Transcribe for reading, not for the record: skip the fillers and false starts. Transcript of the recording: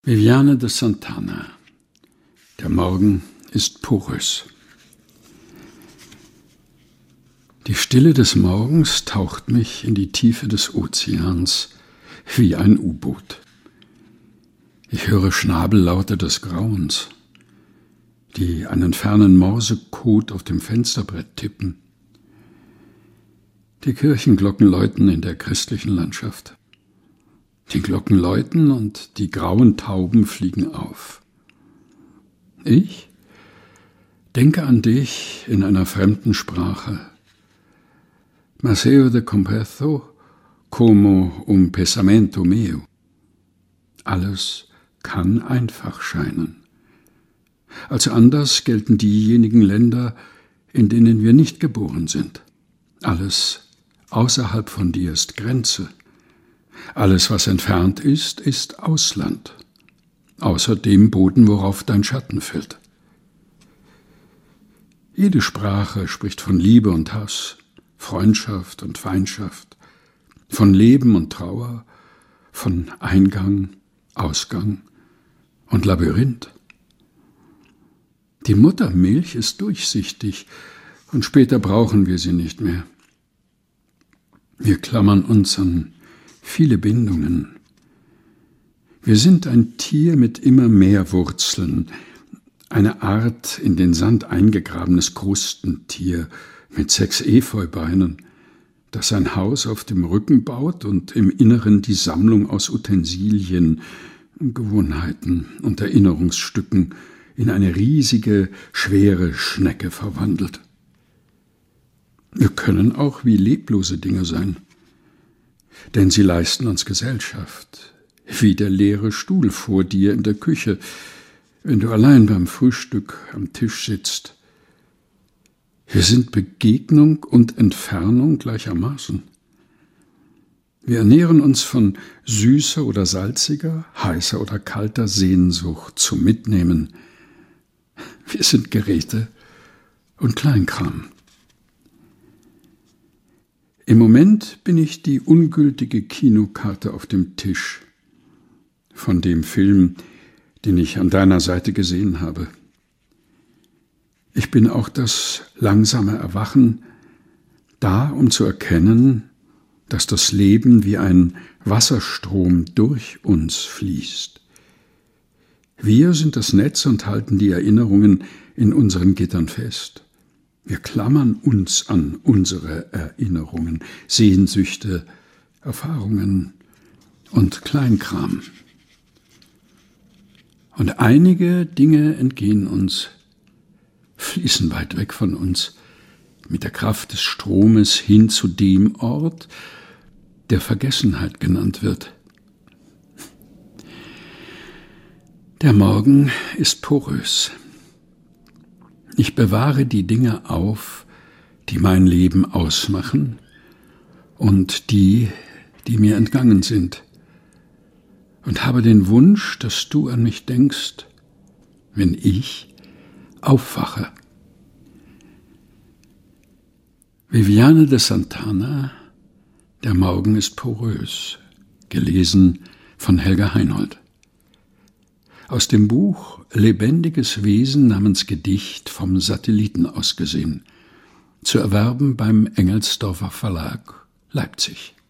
Viviane de Santana. Der Morgen ist porös. Die Stille des Morgens taucht mich in die Tiefe des Ozeans wie ein U-Boot. Ich höre Schnabellaute des Grauens, die einen fernen Morsecode auf dem Fensterbrett tippen. Die Kirchenglocken läuten in der christlichen Landschaft. Die Glocken läuten und die grauen Tauben fliegen auf. Ich denke an dich in einer fremden Sprache. Maceo de compezo como un pensamento meo. Alles kann einfach scheinen. Als anders gelten diejenigen Länder, in denen wir nicht geboren sind. Alles außerhalb von dir ist Grenze. Alles, was entfernt ist, ist Ausland, außer dem Boden, worauf dein Schatten fällt. Jede Sprache spricht von Liebe und Hass, Freundschaft und Feindschaft, von Leben und Trauer, von Eingang, Ausgang und Labyrinth. Die Muttermilch ist durchsichtig und später brauchen wir sie nicht mehr. Wir klammern uns an viele Bindungen. Wir sind ein Tier mit immer mehr Wurzeln, eine Art in den Sand eingegrabenes Krustentier mit 6 Efeubeinen, das ein Haus auf dem Rücken baut und im Inneren die Sammlung aus Utensilien, Gewohnheiten und Erinnerungsstücken in eine riesige, schwere Schnecke verwandelt. Wir können auch wie leblose Dinge sein, denn sie leisten uns Gesellschaft, wie der leere Stuhl vor dir in der Küche, wenn du allein beim Frühstück am Tisch sitzt. Wir sind Begegnung und Entfernung gleichermaßen. Wir ernähren uns von süßer oder salziger, heißer oder kalter Sehnsucht zum Mitnehmen. Wir sind Geräte und Kleinkram. Im Moment bin ich die ungültige Kinokarte auf dem Tisch von dem Film, den ich an deiner Seite gesehen habe. Ich bin auch das langsame Erwachen, da um zu erkennen, dass das Leben wie ein Wasserstrom durch uns fließt. Wir sind das Netz und halten die Erinnerungen in unseren Gittern fest. Wir klammern uns an unsere Erinnerungen, Sehnsüchte, Erfahrungen und Kleinkram. Und einige Dinge entgehen uns, fließen weit weg von uns, mit der Kraft des Stromes hin zu dem Ort, der Vergessenheit genannt wird. Der Morgen ist porös. Ich bewahre die Dinge auf, die mein Leben ausmachen und die mir entgangen sind, und habe den Wunsch, dass du an mich denkst, wenn ich aufwache. Viviane de Santana, Der Morgen ist porös, gelesen von Helga Heinold. Aus dem Buch Lebendiges Wesen namens Gedicht vom Satelliten aus gesehen, zu erwerben beim Engelsdorfer Verlag, Leipzig.